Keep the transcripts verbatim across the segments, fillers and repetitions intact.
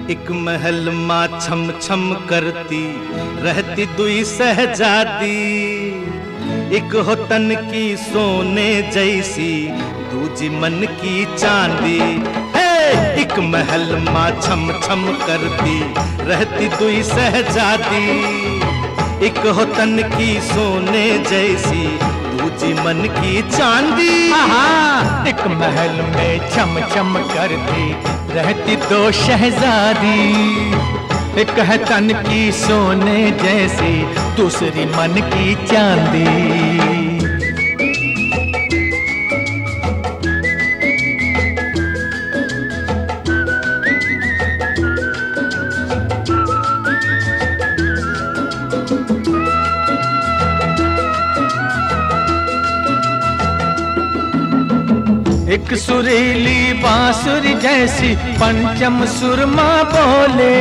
एक महल माँ छम छम करती रहती दुई सहजादी। एक हो तन की सोने जैसी दूजी मन की चांदी। हे एक महल माँ छम छम करती रहती दुई सहजादी। एक हो तन की सोने जैसी दूजी मन की चांदी। एक महल में छम छम करती रहती दो शहजादी। एक है तन की सोने जैसी दूसरी मन की चांदी। एक सुरीली बांसुरी जैसी पंचम सुरमा बोले।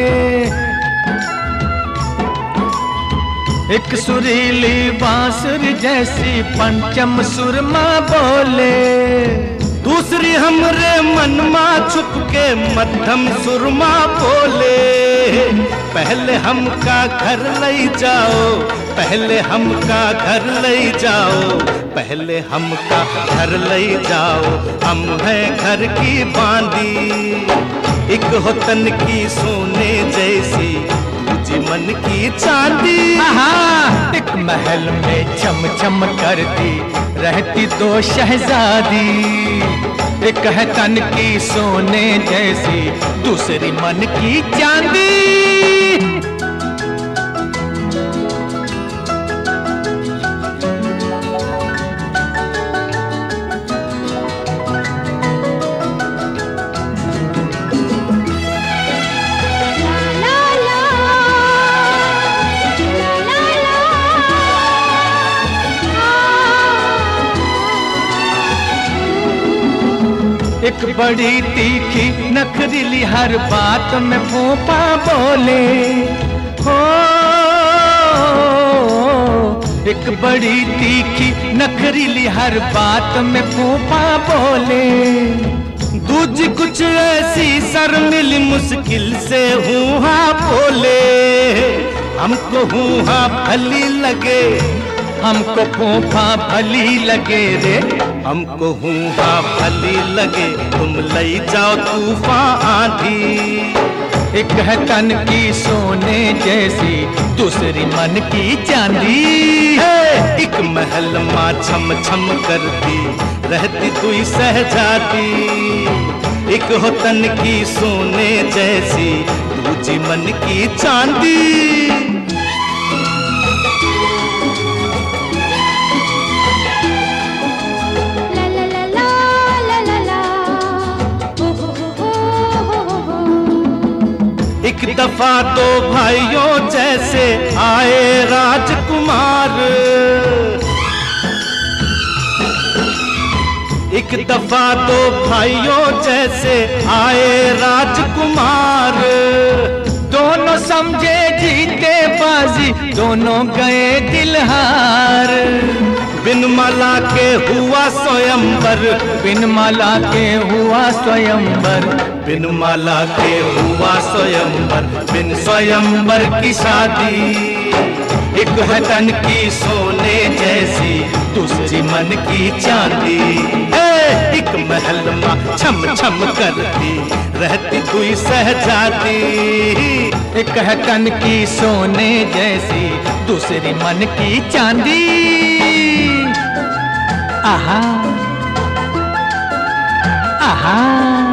एक सुरीली बांसुरी जैसी पंचम सुरमा बोले। दूसरी हमरे मन मा छुप के मध्यम सुरमा बोले। पहले हमका घर ले जाओ, पहले हमका घर ले जाओ, पहले हमका घर ले जाओ, हम हैं घर की बांदी। एक हो तन की सोने जैसी दूजी मन की चांदी। एक महल में छम छम करती रहती दो शहजादी। एक है तन की सोने जैसी दूसरी मन की चांदी। एक बड़ी तीखी नखरीली हर बात में फूफा बोले। हो एक बड़ी तीखी नखरीली हर बात में फूफा बोले। दूजी कुछ ऐसी शर्मिली मुश्किल से हूँ हाँ बोले। हमको हूँ हाँ भली लगे, हमको फूफा भली लगे रे। हमको हूँ हाँ भली लगे, तुम ले जाओ तूफान आंधी। एक है तन की सोने जैसी दूसरी मन की चांदी। एक महल माँ छम छम करती रहती दुई सहजादी। एक हो तन की सोने जैसी दूजी मन की चांदी। एक दफा दो भाइयों जैसे आए राजकुमार। एक दफा दो भाइयों जैसे आए राजकुमार। दोनों समझे जीते बाजी, दोनों गए दिलहार। बिन माला के हुआ स्वयंवर, बिन माला के हुआ स्वयंवर, बिन माला के हुआ स्वयंवर, बिन स्वयंवर की शादी। एक है तन की सोने जैसी दूसरी मन की चांदी। एक महल माँ छम छम करती रहती दुई सहजादी। एक है तन की सोने जैसी दूसरी मन की चांदी। आहा आहा